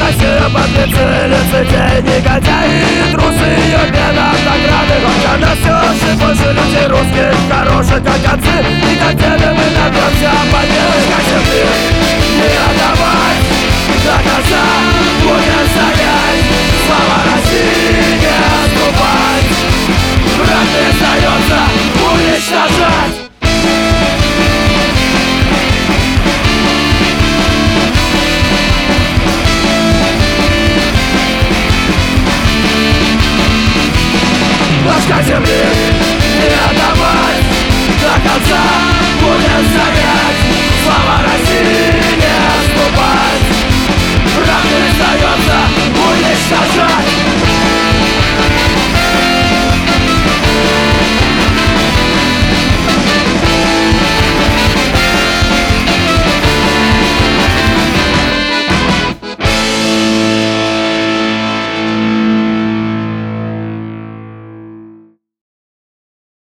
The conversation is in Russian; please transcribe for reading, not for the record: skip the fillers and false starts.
Россия подлецы, лицедеи, негодяи, трусы, ее бедом награды. Хотя нас все же больше людей русских, хороших как отцы, и как деды мы добьемся победы.